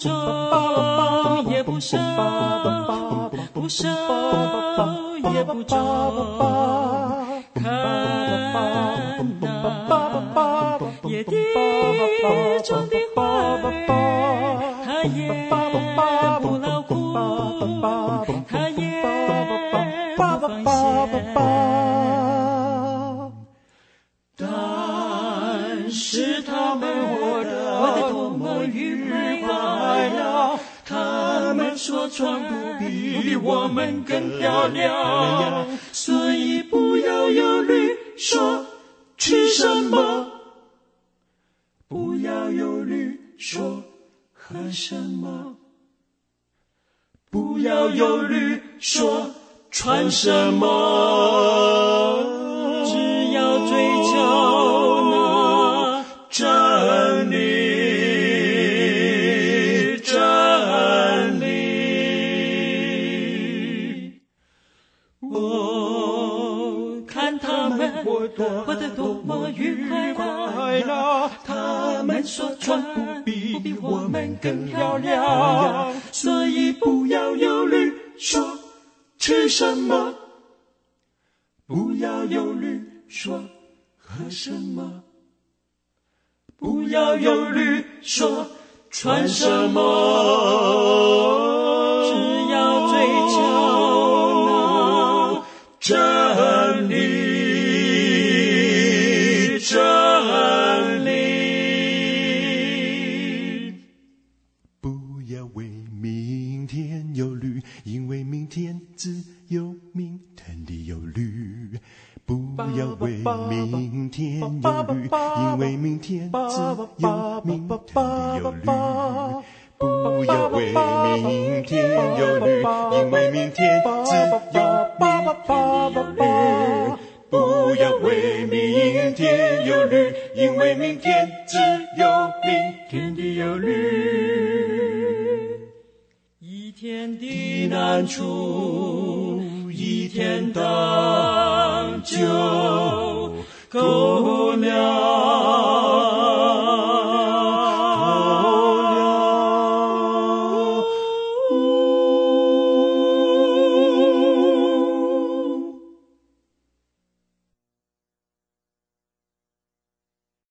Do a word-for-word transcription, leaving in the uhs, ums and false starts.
重也不少，不少也不重。看那野地种的花，它也不劳苦，它也不放闲。但是他们活得多么愉快呀！他们说床不比我们更漂亮，所以不要忧虑说吃什么，不要忧虑说喝什么，不要忧虑说穿什么，只要追求那真理，真理。我看他们活得多么愉快啦！他们说床不比我们更漂亮，所以不要忧虑说吃什么，不要忧虑说喝什么，不要忧虑说穿什么，只要追求那真理，真理。 不要为明天忧虑，因为明天自有明天的忧虑。不要为明天忧虑，因为明天自有明天的忧虑。不要为明天忧虑，因为明天自有明天的忧虑。不要为明天忧虑，因为明天自有明天的忧虑。 一天的难处，一天当就够了。